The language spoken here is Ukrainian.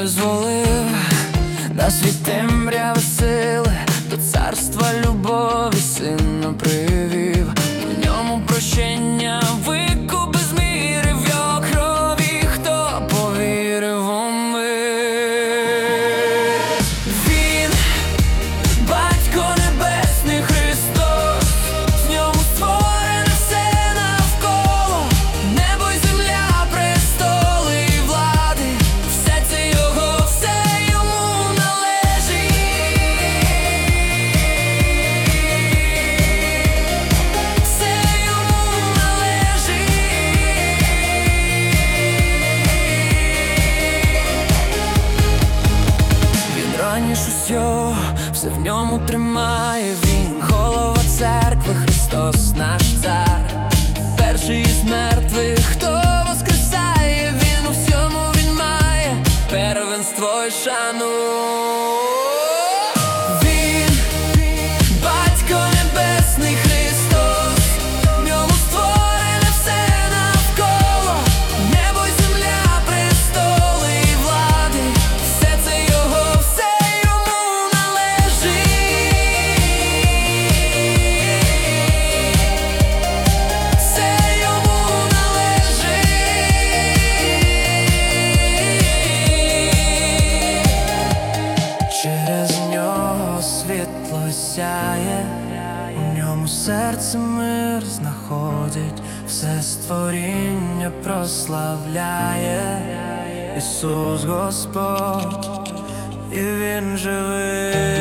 визволив на світ темряви сили, до царства любові сина привів. В ньому прощення, викуп без міри, в його крові хто повірив у мир. Він Батько Небесний Христос, в ньому створене все навколо, небо й земля, престоли і влади, все це його, все йому належить. Все йому належить. Він раніше усього, все в ньому тримає. Він голова церкви, Христос наш цар, перший із мертвих, хто воскресає. Він у всьому, він має первенство й шану. Він Батько Небесний Христос, в ньому створене все навколо, небо й земля, престоли і влади, все це його, все йому належить. Все йому належить. Через нього світло сяє, у ньому серце мир знаходить, все створіння прославляє. Ісус Господь, і Він живий.